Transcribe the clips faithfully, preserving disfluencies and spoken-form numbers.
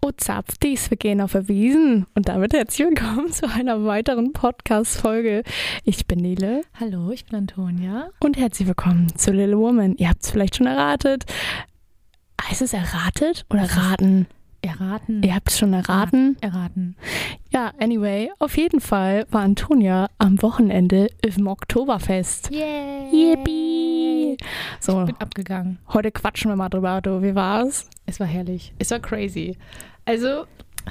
Zapftis, wir gehen auf der Wiesen. Und damit herzlich willkommen zu einer weiteren Podcast-Folge. Ich bin Nele. Hallo, ich bin Antonia. Und herzlich willkommen zu Little Woman. Ihr habt es vielleicht schon erratet. Heißt es erratet oder raten? Erraten. Ihr habt es schon erraten? Erraten. Ja, anyway, auf jeden Fall war Antonia am Wochenende im Oktoberfest. Yay! Yippie! So, Ich bin abgegangen. heute quatschen wir mal drüber. Du, wie war's? Es war herrlich. Es war crazy. Also,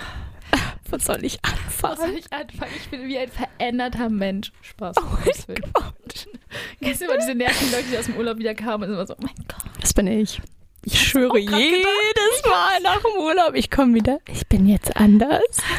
Was soll ich anfangen? was soll ich anfangen? Ich bin wie ein veränderter Mensch. Spaß. Oh mein Gott. Kennst du immer diese nervigen Leute, die aus dem Urlaub wieder kamen und sind immer so, oh mein Gott. Das bin ich. Ich schwöre auch grad jedes Mal nach dem Urlaub, ich komme wieder. Ich bin jetzt anders.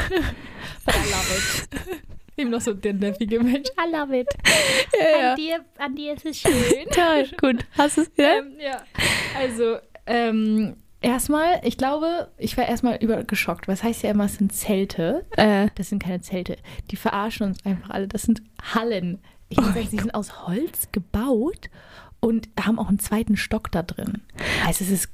But I love it. Eben noch so der nervige Mensch. I love it. Ja, ja. An dir, an dir ist es schön. Toll, gut. Hast du es wieder? Ähm, ja, also ähm, erstmal, ich glaube, ich war erstmal übergeschockt. Was heißt ja immer, es sind Zelte. Äh, Das sind keine Zelte. Die verarschen uns einfach alle. Das sind Hallen. Ich muss Oh sagen, sie sind aus Holz gebaut und haben auch einen zweiten Stock da drin. Also es ist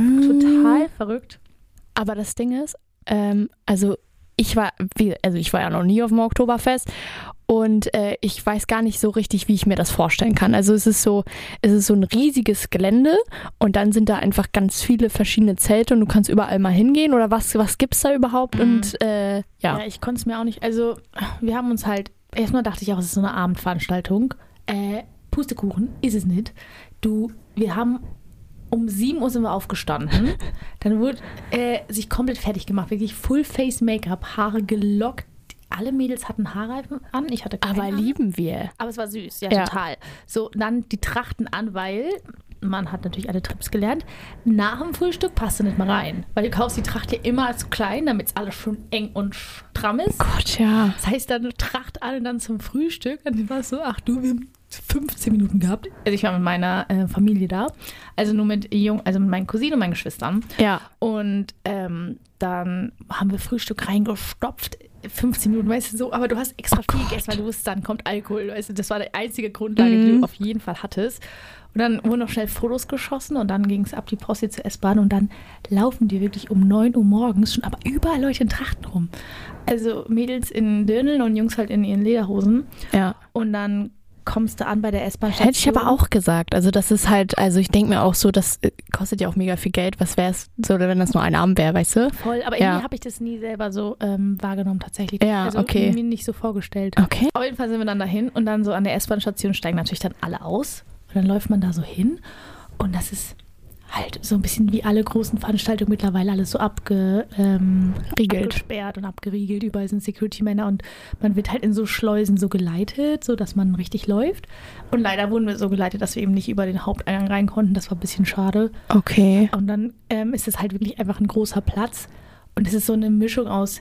total verrückt. aber das Ding ist, ähm, also ich war, wie, also ich war ja noch nie auf dem Oktoberfest und äh, ich weiß gar nicht so richtig, wie ich mir das vorstellen kann. Also es ist so, es ist so ein riesiges Gelände und dann sind da einfach ganz viele verschiedene Zelte und du kannst überall mal hingehen oder was, was gibt's da überhaupt? Mhm. Und äh, ja. Ja, ich konnte es mir auch nicht. Also wir haben uns halt, erstmal dachte ich auch, es ist so eine Abendveranstaltung. Äh, Pustekuchen ist es nicht. Du, wir haben um sieben Uhr sind wir aufgestanden. Dann wurde äh, sich komplett fertig gemacht. Wirklich Full-Face-Make-up, Haare gelockt. Alle Mädels hatten Haarreifen an. Ich hatte keine Aber an. lieben wir. Aber es war süß, ja, Ja. total. So, dann die Trachten an, weil man hat natürlich alle Trips gelernt. Nach dem Frühstück passt du nicht mal rein. Weil du kaufst die Tracht ja immer zu klein, damit es alles schon eng und stramm ist. Gott, ja. Das heißt, dann eine Tracht an und dann zum Frühstück. Und dann war es so, ach du, wir haben fünfzehn Minuten gehabt. Also ich war mit meiner äh, Familie da. Also nur mit Jung, also mit meinen Cousinen und meinen Geschwistern. Ja. Und ähm, dann haben wir Frühstück reingestopft. fünfzehn Minuten, weißt du, so. Aber du hast extra Oh viel Gott. gegessen, weil du wusstest, dann kommt Alkohol. Weißt du, das war die einzige Grundlage, Mhm. die du auf jeden Fall hattest. Und dann wurden noch schnell Fotos geschossen und dann ging es ab die Posse zur S-Bahn und dann laufen die wirklich um neun Uhr morgens schon aber überall Leute in Trachten rum. Also Mädels in Dirndl und Jungs halt in ihren Lederhosen. Ja. Und dann kommst du an bei der S-Bahn. Hätte ich aber auch gesagt. Also das ist halt, also ich denke mir auch so, das äh, kostet ja auch mega viel Geld. Was wäre es, so, wenn das nur ein Abend wäre, weißt du? Voll, aber Ja. irgendwie habe ich das nie selber so ähm, wahrgenommen tatsächlich. Ja, also okay. mir nicht so vorgestellt. Okay. Auf jeden Fall sind wir dann dahin und dann so an der S-Bahn-Station steigen natürlich dann alle aus. Und dann läuft man da so hin und das ist halt so ein bisschen wie alle großen Veranstaltungen mittlerweile alles so abge, ähm, Riegelt. abgesperrt und abgeriegelt. Überall sind Security-Männer und man wird halt in so Schleusen so geleitet, so dass man richtig läuft. Und leider wurden wir so geleitet, dass wir eben nicht über den Haupteingang rein konnten. Das war ein bisschen schade. Okay. Und dann ähm, ist es halt wirklich einfach ein großer Platz. Und es ist so eine Mischung aus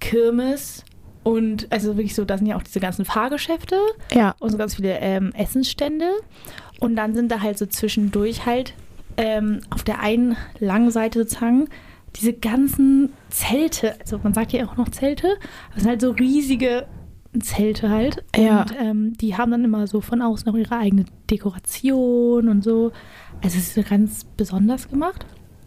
Kirmes und also wirklich so, da sind ja auch diese ganzen Fahrgeschäfte Ja. und so ganz viele ähm, Essensstände. Und dann sind da halt so zwischendurch halt ähm, auf der einen langen Seite sozusagen diese ganzen Zelte. Also man sagt ja auch noch Zelte. Das sind halt so riesige Zelte halt. Ja. Und ähm, die haben dann immer so von außen auch ihre eigene Dekoration und so. Also es ist so ganz besonders gemacht.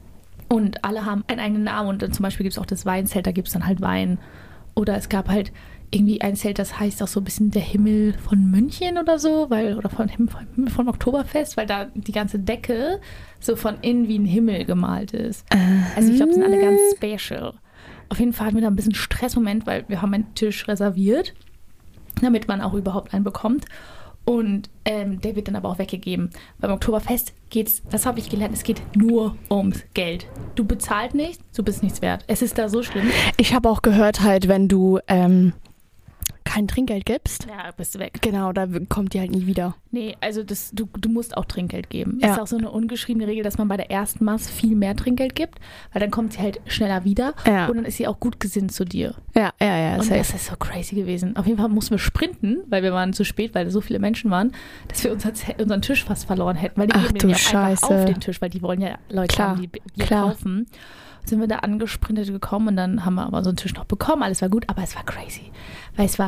Und alle haben einen eigenen Namen. Und dann zum Beispiel gibt es auch das Weinzelt, da gibt es dann halt Wein. Oder es gab halt irgendwie ein Zelt, das heißt auch so ein bisschen der Himmel von München oder so, weil, oder von Himmel von, vom Oktoberfest, weil da die ganze Decke so von innen wie ein Himmel gemalt ist. Also ich glaube, die sind alle ganz special. Auf jeden Fall hatten wir da ein bisschen Stressmoment, weil wir haben einen Tisch reserviert, damit man auch überhaupt einen bekommt. Und ähm, der wird dann aber auch weggegeben. Beim Oktoberfest geht's, das habe ich gelernt, es geht nur ums Geld. Du bezahlst nichts, du bist nichts wert. Es ist da so schlimm. Ich habe auch gehört halt, wenn du ähm, kein Trinkgeld gibst, Ja, bist du weg. genau, da kommt die halt nie wieder. Nee, also das, du, du musst auch Trinkgeld geben. Ja. Ist auch so eine ungeschriebene Regel, dass man bei der ersten Maß viel mehr Trinkgeld gibt, weil dann kommt sie halt schneller wieder Ja. und dann ist sie auch gut gesinnt zu dir. Ja, ja, ja, Und safe. das ist so crazy gewesen. Auf jeden Fall mussten wir sprinten, weil wir waren zu spät, weil so viele Menschen waren, dass wir unser, unseren Tisch fast verloren hätten, weil die Ach geben du ja auch einfach Scheiße. auf den Tisch, weil die wollen ja Leute Klar, haben, die Bier klar. kaufen. Sind wir da angesprintet gekommen und dann haben wir aber so einen Tisch noch bekommen. Alles war gut, aber es war crazy, weil es war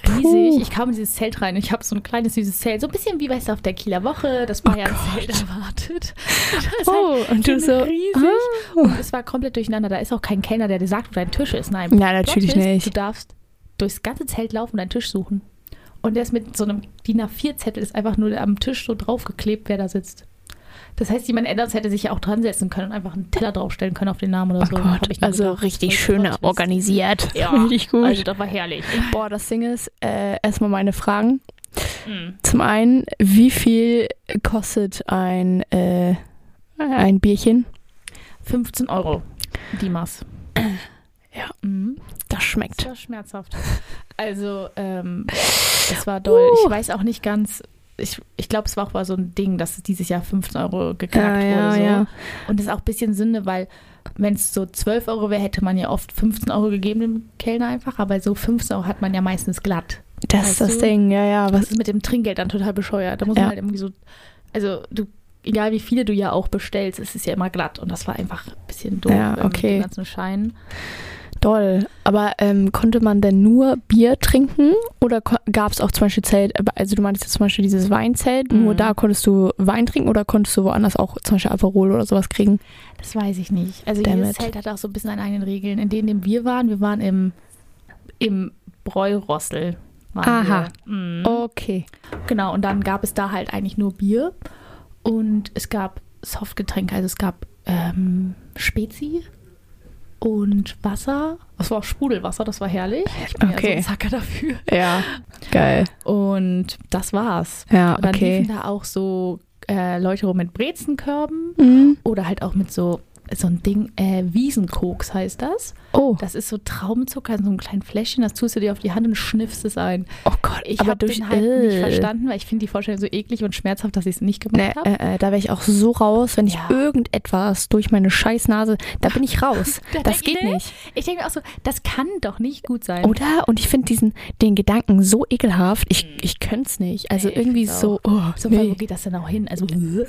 riesig. Ich kam in dieses Zelt rein und ich habe so ein kleines, süßes Zelt. So ein bisschen wie, weißt du, auf der Kieler Woche, das Bayern-Zelt erwartet. Und das Oh, halt und du so, riesig. ah. Und es war komplett durcheinander. Da ist auch kein Kellner, der dir sagt, wo dein Tisch ist. Nein, Ja, natürlich dort ist, nicht. Du darfst durchs ganze Zelt laufen und deinen Tisch suchen. Und der ist mit so einem D I N A vier Zettel ist einfach nur am Tisch so draufgeklebt, wer da sitzt. Das heißt, jemand anders hätte sich ja auch dran setzen können und einfach einen Teller draufstellen können auf den Namen oder Oh so. Hab Gott, ich nur also gedacht, richtig das schön ist organisiert. Ja, Richtig gut. Also das war herrlich. Boah, das Ding ist, äh, erstmal meine Fragen. Mhm. Zum einen, wie viel kostet ein, äh, ein Bierchen? fünfzehn Euro, Dimas. Ja, Mhm. das schmeckt. Das war schmerzhaft. Also, ähm, es war doll. Uh. Ich weiß auch nicht ganz, ich, ich glaube, es war auch mal so ein Ding, dass dieses Jahr fünfzehn Euro geknackt Ja, ja, wurde. So. ja. Und das ist auch ein bisschen Sünde, weil wenn es so zwölf Euro wäre, hätte man ja oft fünfzehn Euro gegeben dem Kellner einfach, aber so fünfzehn Euro hat man ja meistens glatt. Das Weißt ist das du? Ding, ja, ja. Das Was, ist mit dem Trinkgeld dann total bescheuert. Da muss Ja. man halt irgendwie so, also du, egal wie viele du ja auch bestellst, es ist ja immer glatt und das war einfach ein bisschen doof Ja, ähm, okay. mit den ganzen Scheinen. Doll. Aber ähm, konnte man denn nur Bier trinken oder gab es auch zum Beispiel Zelt, also du meintest jetzt zum Beispiel dieses Weinzelt, Mhm. nur da konntest du Wein trinken oder konntest du woanders auch zum Beispiel Aperol oder sowas kriegen? Das weiß ich nicht. Also Damn jedes it. Zelt hat auch so ein bisschen seine eigenen Regeln. In denen, in denen wir waren, wir waren im, im Bräurossel. Waren Aha. Wir. Mhm. Okay. Genau, und dann gab es da halt eigentlich nur Bier und es gab Softgetränke, also es gab ähm, Spezi und Wasser. Es war auch Sprudelwasser, das war herrlich. Ich bin ja so Okay. ein Zacker dafür. Ja, geil. Und das war's. Ja, Und dann okay. liefen da auch so äh, Leute rum mit Brezenkörben Mhm. oder halt auch mit so so ein Ding, äh, Wiesenkoks heißt das. Oh, Das ist so Traubenzucker in so einem kleinen Fläschchen, das tust du dir auf die Hand und schniffst es ein. oh Gott. Ich aber habe durch den halt nicht äh, verstanden, weil ich finde die Vorstellung so eklig und schmerzhaft, dass ich es nicht gemacht Ne, habe. äh, äh, da wäre ich auch so raus, wenn ich Ja. irgendetwas durch meine Scheißnase, da bin ich raus. Da Das denk- geht ne? nicht. Ich denke mir auch so, das kann doch nicht gut sein. Oder? Und ich finde diesen, den Gedanken so ekelhaft, ich, ich könnte es nicht. Also Nee, ich irgendwie find's so, oh, so, wo nee. geht das denn auch hin? Also,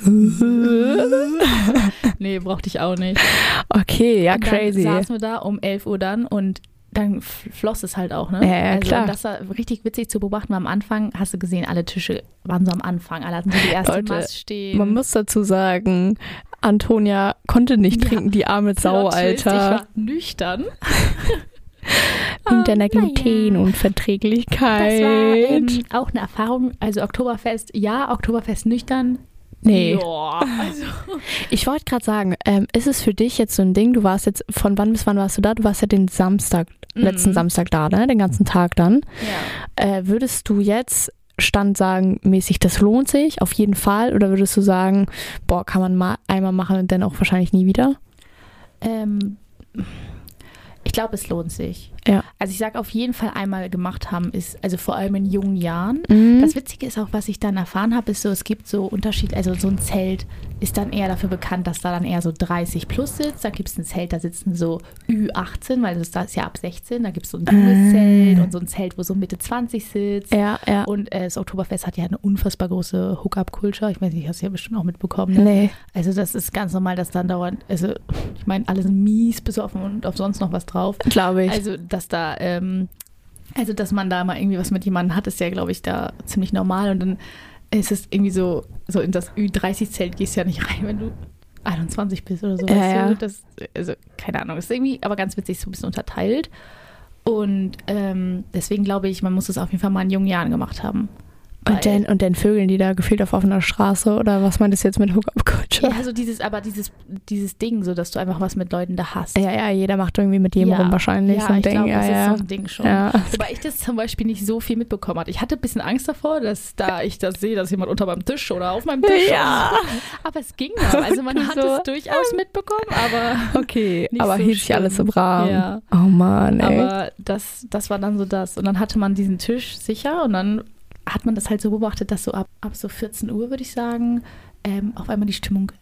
nee, brauchte ich auch nicht. Okay, ja, Und dann crazy. saßen wir da um elf Uhr dann und dann f- floss es halt auch, ne? Ja, ja, also, klar. Das war richtig witzig zu beobachten, weil am Anfang, hast du gesehen, alle Tische waren so am Anfang, alle hatten so die erste Leute, Mast stehen. Man muss dazu sagen, Antonia konnte nicht Ja, trinken, die arme Sau, Plot Twist, Ich Alter. war nüchtern. Wegen deiner Ähm, naja. Glutenunverträglichkeit. Das war ähm, auch eine Erfahrung. Also Oktoberfest, ja, Oktoberfest nüchtern. Nee. Ja, also. Ich wollte gerade sagen, ähm, ist es für dich jetzt so ein Ding, du warst jetzt, von wann bis wann warst du da? Du warst ja den Samstag, letzten Mhm. Samstag da, ne? Den ganzen Tag dann. Ja. Äh, würdest du jetzt Stand sagen, mäßig, das lohnt sich, auf jeden Fall? Oder würdest du sagen, boah, kann man mal einmal machen und dann auch wahrscheinlich nie wieder? Ähm, ich glaube, es lohnt sich. Ja. Also ich sage auf jeden Fall einmal gemacht haben, ist, also vor allem in jungen Jahren. Mhm. Das Witzige ist auch, was ich dann erfahren habe, ist so, es gibt so Unterschied, also so ein Zelt ist dann eher dafür bekannt, dass da dann eher so dreißig plus sitzt. Dann gibt es ein Zelt, da sitzen so Ü achtzehn, weil das, das ist ja ab sechzehn. Da gibt es so ein junges Ah. Zelt und so ein Zelt, wo so Mitte zwanzig sitzt. Ja, ja. Und äh, das Oktoberfest hat ja eine unfassbar große Hookup-Culture. Ich weiß nicht, hast du ja bestimmt auch mitbekommen. Ne? Nee. Also das ist ganz normal, dass dann dauernd, also ich meine, alle sind mies besoffen und auf sonst noch was drauf. Glaube ich. Also dass da, ähm, also dass man da mal irgendwie was mit jemandem hat, ist ja, glaube ich, da ziemlich normal. Und dann ist es irgendwie so, so in das Ü dreißig Zelt gehst du ja nicht rein, wenn du einundzwanzig bist oder so. Ja, weißt ja. du? Das, also keine Ahnung, das ist irgendwie aber ganz witzig, so ein bisschen unterteilt. Und ähm, deswegen glaube ich, man muss es auf jeden Fall mal in jungen Jahren gemacht haben. Weil- Und dann, und dann Vögeln, die da gefühlt auf offener Straße oder was meintest du jetzt mit Hookup-Culture? Ja, also dieses, aber dieses, dieses Ding, so dass du einfach was mit Leuten da hast. Ja, ja, jeder macht irgendwie mit jedem Ja. rum wahrscheinlich Ja, so ein ich Ding. glaube, ja, das ja. ist so ein Ding schon. Ja. Wobei ich das zum Beispiel nicht so viel mitbekommen habe. Ich hatte ein bisschen Angst davor, dass da ich das sehe, dass jemand unter meinem Tisch oder auf meinem Tisch Ja. aber es ging noch. Also man hat So. es durchaus mitbekommen, aber, Okay, Nicht aber so hielt sich alles im schlimm. Rahmen. Ja. Oh Mann, ey. aber das, das war dann so das. Und dann hatte man diesen Tisch sicher und dann hat man das halt so beobachtet, dass so ab, ab so vierzehn Uhr, würde ich sagen, ähm, auf einmal die Stimmung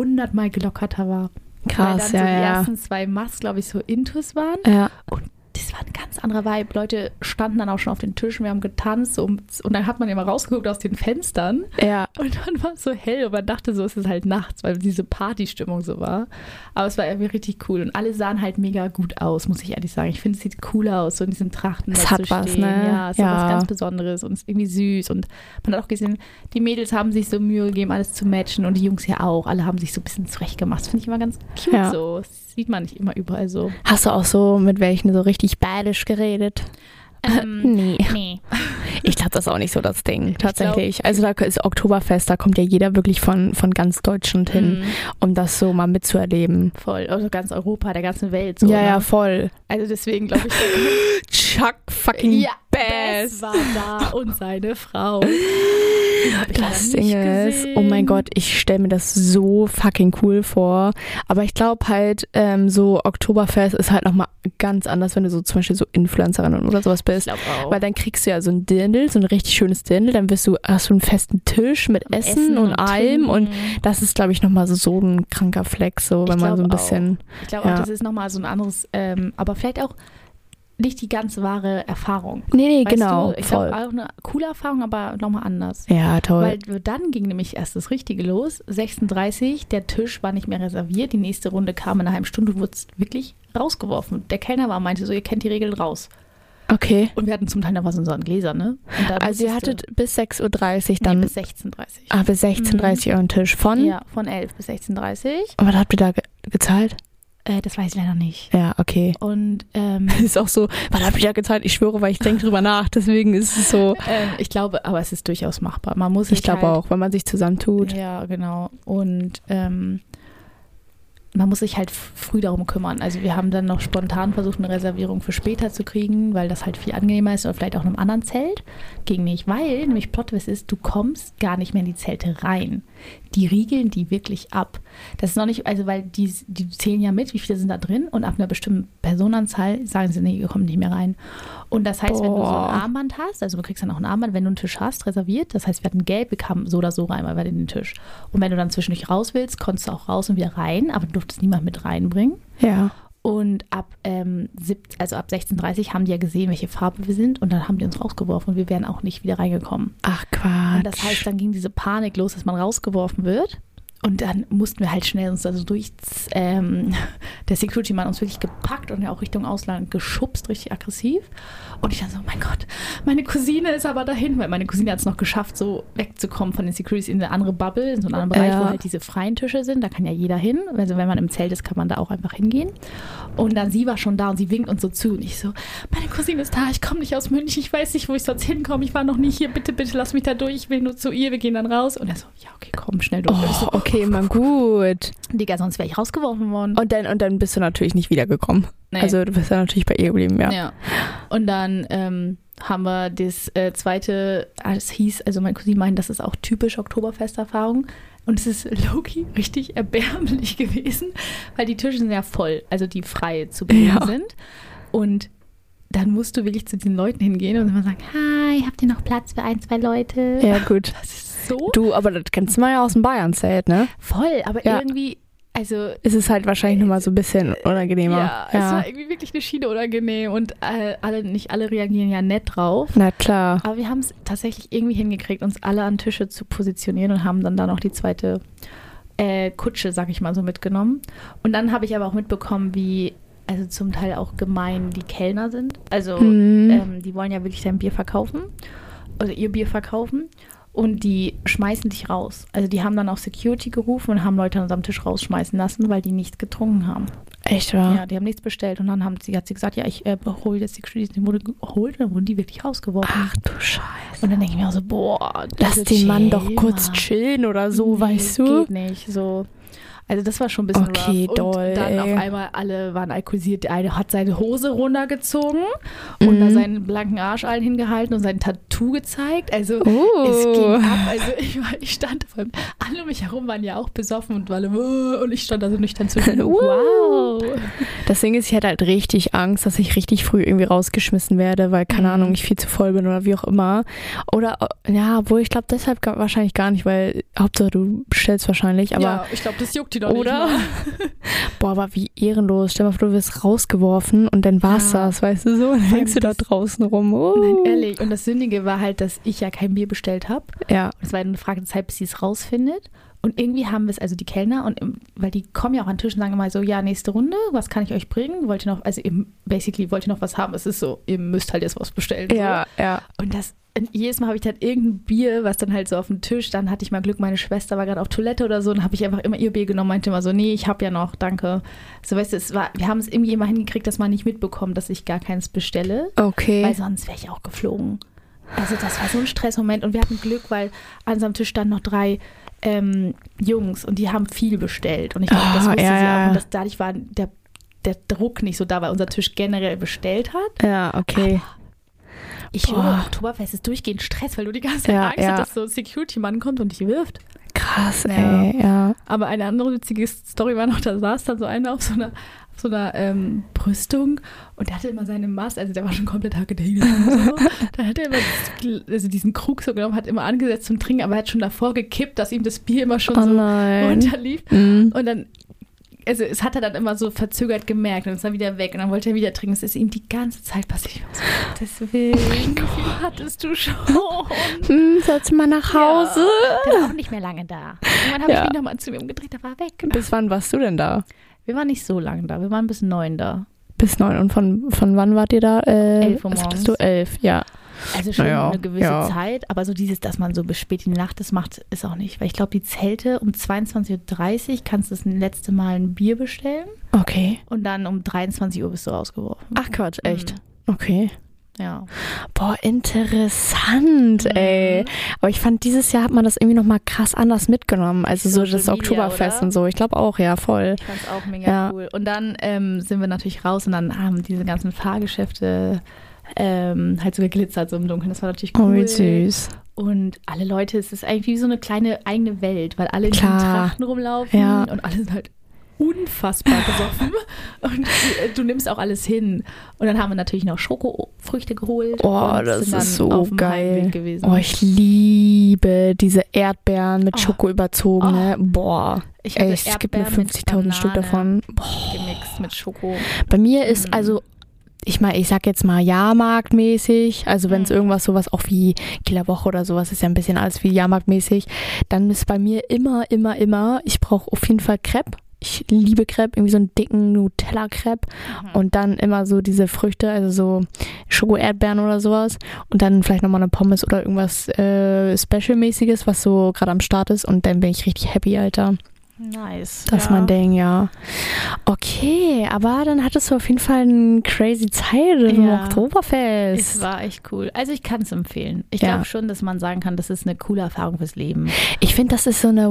hundertmal gelockerter war. Krass, Weil dann ja, so die ja. ersten zwei Mass, glaube ich, so Intus waren. Ja, Und das war war ein ganz anderer Vibe. Leute standen dann auch schon auf den Tischen, wir haben getanzt und, und dann hat man immer rausgeguckt aus den Fenstern. Ja. Und dann war es so hell und man dachte so, es ist halt nachts, weil diese Partystimmung so war. Aber es war irgendwie richtig cool und alle sahen halt mega gut aus, muss ich ehrlich sagen. Ich finde, es sieht cool aus, so in diesen Trachten Es da hat zu was, stehen. ne? Ja, es Ja. hat was ganz Besonderes und es ist irgendwie süß und man hat auch gesehen, die Mädels haben sich so Mühe gegeben, alles zu matchen und die Jungs ja auch. Alle haben sich so ein bisschen zurecht gemacht. Das finde ich immer ganz cute Ja. so. Das sieht man nicht immer überall so. Hast du auch so mit welchen so richtig badisch geredet? Ähm, Nee. nee. Ich glaube, das ist auch nicht so das Ding, tatsächlich. Also da ist Oktoberfest, da kommt ja jeder wirklich von, von ganz Deutschland hin, Mhm. um das so mal mitzuerleben. Voll. Also ganz Europa, der ganzen Welt. So, ja, ne? ja, voll. Also deswegen glaube ich, Chuck fucking ja, Bass. Bass war da und seine Frau. Hab ich Das leider Ding nicht ist, gesehen. oh mein Gott, ich stelle mir das so fucking cool vor. Aber ich glaube halt, ähm, so Oktoberfest ist halt nochmal ganz anders, wenn du so zum Beispiel so Influencerin oder sowas Ich bist. glaube auch. Weil dann kriegst du ja so ein Dirndl, so ein richtig schönes Dirndl, dann wirst du, hast du einen festen Tisch mit Essen, und, allem Trinken. und das ist, glaube ich, nochmal so, so ein kranker Flex, so, Ich wenn man so ein glaub bisschen, Ich glaube ja. auch, das ist nochmal so ein anderes, ähm, aber vielleicht auch nicht die ganz wahre Erfahrung. nee, nee, Weißt genau, du? Ich voll. glaube auch eine coole Erfahrung, aber nochmal anders. Ja, toll. Weil dann ging nämlich erst das Richtige los. sechzehn Uhr dreißig, der Tisch war nicht mehr reserviert. Die nächste Runde kam in einer halben Stunde und wurde wirklich rausgeworfen. Der Kellner war und meinte so, ihr kennt die Regeln raus. Okay. Und wir hatten zum Teil noch was in unseren Gläsern, ne? Und da Also ihr wusstest du- hattet bis sechs Uhr dreißig nee, dann, bis sechzehn Uhr dreißig. ah, bis sechzehn Uhr dreißig euren Tisch von, Ja, von elf bis sechzehn Uhr dreißig. und was habt ihr da ge gezahlt? Äh, das weiß ich leider nicht. Ja, okay. Und ähm, Ist auch so, was habt ihr da gezahlt? Ich schwöre, weil ich denke drüber nach, deswegen ist es so, ähm, ich glaube, aber es ist durchaus machbar. Man muss ich sich glaube halt, auch, wenn man sich zusammentut. Ja, genau. Und ähm, man muss sich halt f- früh darum kümmern. Also wir haben dann noch spontan versucht, eine Reservierung für später zu kriegen, weil das halt viel angenehmer ist oder vielleicht auch in einem anderen Zelt. Ging nicht, weil nämlich Plot-Twist ist, du kommst gar nicht mehr in die Zelte rein. Die riegeln die wirklich ab. Das ist noch nicht, also weil die, die zählen ja mit, wie viele sind da drin und ab einer bestimmten Personenanzahl sagen sie, nee, ihr kommt nicht mehr rein. Und das heißt, wenn du so Boah. ein Armband hast, also du kriegst dann auch ein Armband, wenn du einen Tisch hast, reserviert, das heißt, wir hatten gelb, wir kamen so oder so rein, weil wir hatten den Tisch. Und wenn du dann zwischendurch raus willst, konntest du auch raus und wieder rein, aber du durftest niemand mit reinbringen. Ja. Und ab, ähm, sieb, also ab sechzehn Uhr dreißig haben die ja gesehen, welche Farbe wir sind und dann haben die uns rausgeworfen und wir wären auch nicht wieder reingekommen. Ach Quatsch. Und das heißt, dann ging diese Panik los, dass man rausgeworfen wird. Und dann mussten wir halt schnell uns also durch, ähm, der Security-Mann uns wirklich gepackt und ja auch Richtung Ausland geschubst, richtig aggressiv. Und ich dann so, mein Gott, meine Cousine ist aber dahin, weil meine Cousine hat es noch geschafft, so wegzukommen von den Securities in eine andere Bubble, in so einen anderen Bereich, Ja. wo halt diese freien Tische sind. Da kann ja jeder hin. Also wenn man im Zelt ist, kann man da auch einfach hingehen. Und dann sie war schon da und sie winkt uns so zu. Und ich so, meine Cousine ist da, ich komme nicht aus München, ich weiß nicht, wo ich sonst hinkomme. Ich war noch nie hier, bitte, bitte, lass mich da durch, ich will nur zu ihr, wir gehen dann raus. Und er so, ja, okay, komm, schnell durch. Und ich Oh, so, okay, man gut. Digga, sonst wäre ich rausgeworfen worden. Und dann, und dann bist du natürlich nicht wiedergekommen. Nee. Also du bist ja natürlich bei ihr geblieben, ja. Ja. Und dann ähm, haben wir das äh, zweite, ah, es hieß, also mein Cousin meint, das ist auch typisch Oktoberfest-Erfahrung. Und es ist low-key richtig erbärmlich gewesen, weil die Tische sind ja voll, also die frei zu belegen Ja. sind. Und dann musst du wirklich zu diesen Leuten hingehen und immer sagen, hi, habt ihr noch Platz für ein, zwei Leute? Ja, gut. Das ist so Du, aber das kennst du mal ja aus dem Bayern-Zelt, ne? voll, aber Ja. irgendwie, also Ist es halt wahrscheinlich nochmal so ein bisschen unangenehmer. ja, es war irgendwie wirklich eine Schiene unangenehm und äh, alle, nicht alle reagieren ja nett drauf. Na klar. Aber wir haben es tatsächlich irgendwie hingekriegt, uns alle an Tische zu positionieren und haben dann da noch die zweite äh, Kutsche, sag ich mal so, mitgenommen. Und dann habe ich aber auch mitbekommen, wie, also zum Teil auch gemein die Kellner sind. Also Mhm. ähm, die wollen ja wirklich dein Bier verkaufen, also ihr Bier verkaufen. Und die schmeißen dich raus. Also die haben dann auch Security gerufen und haben Leute an unserem Tisch rausschmeißen lassen, weil die nichts getrunken haben. Echt wahr? Ja, die haben nichts bestellt. Und dann haben sie, hat sie gesagt, ja, ich äh, hole jetzt Security. Die wurde geholt und dann wurden die wirklich rausgeworfen. Ach du Scheiße. Und dann denke ich mir auch so, boah, Lass also den Mann doch chill kurz mal. chillen oder so, Nee, weißt du? Geht nicht, so. Also das war schon ein bisschen Okay, rough. doll, Und dann ey. auf einmal alle waren alkoholisiert. Der eine hat seine Hose runtergezogen und Mhm. da seinen blanken Arsch allen hingehalten und sein Tattoo gezeigt. Also Oh. es ging ab. Also ich, war- ich stand vor allem, alle um mich herum waren ja auch besoffen und alle, "Wow", und ich stand da so nüchtern zwischen. Uh. Wow. Das Ding ist, ich hätte halt richtig Angst, dass ich richtig früh irgendwie rausgeschmissen werde, weil, keine Mhm. Ahnung, ich viel zu voll bin oder wie auch immer. Oder, ja, obwohl ich glaube, deshalb gar, wahrscheinlich gar nicht, weil Hauptsache du bestellst wahrscheinlich, aber ja, ich glaube, das juckt die doch Oder? nicht mal. Boah, aber wie ehrenlos. Stell dir mal vor, du wirst rausgeworfen und dann war's Ja. das, weißt du so? Und dann hängst du da draußen rum. Uh. Nein, ehrlich. Und das Sündige war halt, dass ich ja kein Bier bestellt habe. Ja. Es war eine Frage der Zeit, bis sie es rausfindet. Und irgendwie haben wir es, also die Kellner, und im, weil die kommen ja auch an den Tisch und sagen immer so, ja, nächste Runde, was kann ich euch bringen? Wollt ihr noch, also eben, basically, wollt ihr noch was haben? Es ist so, ihr müsst halt jetzt was bestellen. Ja, so. ja. Und das, und jedes Mal habe ich dann irgendein Bier, was dann halt so auf dem Tisch, dann hatte ich mal Glück, meine Schwester war gerade auf Toilette oder so, und habe ich einfach immer ihr Bier genommen, meinte immer so, nee, ich habe ja noch, danke. So, weißt du, es war, wir haben es irgendwie immer hingekriegt, dass man nicht mitbekommt, dass ich gar keins bestelle, Okay. weil sonst wäre ich auch geflogen. Also das war so ein Stressmoment, und wir hatten Glück, weil an unserem Tisch standen noch drei ähm, Jungs, und die haben viel bestellt, und ich glaube, das Ah, wusste ja, sie ja. auch, und das, dadurch war der, der Druck nicht so da, weil unser Tisch generell bestellt hat. Ja, okay. Ich Boah. höre, Oktoberfest ist durchgehend Stress, weil du die ganze Zeit Ja, Angst ja. hast, dass so ein Security-Mann kommt und dich wirft. Krass, Ja. ey, ja. Aber eine andere witzige Story war noch, da saß dann so einer auf so einer, auf so einer ähm, Brüstung, und der hatte immer seine Maske, also der war schon komplett hackedehnt und so. Dann hat er immer das, also diesen Krug so genommen, hat immer angesetzt zum Trinken, aber er hat schon davor gekippt, dass ihm das Bier immer schon Oh so nein. runterlief. Mhm. Und dann, also es hat er dann immer so verzögert gemerkt, und ist dann wieder weg, und dann wollte er wieder trinken. Das ist ihm die ganze Zeit passiert. Ich war so, Gottes Willen, wie viel hattest du schon? Hm, sollst du mal nach Hause? Der war auch nicht mehr lange da. Irgendwann habe Ja. ich mich nochmal zu ihm umgedreht, der war weg. Bis wann warst du denn da? Wir waren nicht so lange da, wir waren bis neun da. Bis neun. Und von, von wann wart ihr da? Äh, Elf Uhr was morgens. bist du? Elf, ja. Also schon Naja, eine gewisse ja. Zeit, aber so dieses, dass man so bis spät in die Nacht das macht, ist auch nicht. Weil ich glaube, die Zelte um zweiundzwanzig Uhr dreißig kannst du das letzte Mal ein Bier bestellen, Okay. und dann um dreiundzwanzig Uhr bist du rausgeworfen. Ach Quatsch, echt? Mhm. Okay. Ja. Boah, interessant, Mhm. ey. Aber ich fand, dieses Jahr hat man das irgendwie nochmal krass anders mitgenommen. Also so Social das Media, Oktoberfest oder? und so. Ich glaube auch, ja, voll. Ich fand's auch mega Ja. cool. Und dann ähm, sind wir natürlich raus, und dann haben diese ganzen Fahrgeschäfte ähm, halt so geglitzert, so im Dunkeln. Das war natürlich Oh, cool. wie süß. Und alle Leute, es ist eigentlich wie so eine kleine eigene Welt, weil alle in Klar. diesen Trachten rumlaufen, Ja. und alle sind halt unfassbar besoffen. Und du, du nimmst auch alles hin. Und dann haben wir natürlich noch Schokofrüchte geholt. Oh, und das sind dann ist so auf dem geil. Heimweg gewesen. Oh, ich liebe diese Erdbeeren mit Oh. Schoko überzogene. Boah, Ich hatte echt, es gibt mir Erdbeeren mit fünfzigtausend Stück Banane davon. Boah. gemixt mit Schoko. Bei mir ist Mhm. also, ich meine, ich sag jetzt mal Jahrmarktmäßig, also wenn es Mhm. irgendwas sowas auch wie Killerwoche oder sowas ist ja ein bisschen alles wie Jahrmarktmäßig, dann ist bei mir immer, immer, immer, ich brauche auf jeden Fall Crepe. Ich liebe Crepe, irgendwie so einen dicken Nutella-Crepe Mhm. und dann immer so diese Früchte, also so Schoko-Erdbeeren oder sowas und dann vielleicht nochmal eine Pommes oder irgendwas äh, Special-mäßiges, was so gerade am Start ist und dann bin ich richtig happy, Alter. Nice. Das ist ja. mein Ding, ja. Okay, aber dann hattest du auf jeden Fall eine crazy Zeit im Ja. Oktoberfest. Es war echt cool. Also ich kann es empfehlen. Ich Ja. glaube schon, dass man sagen kann, das ist eine coole Erfahrung fürs Leben. Ich finde, das ist so eine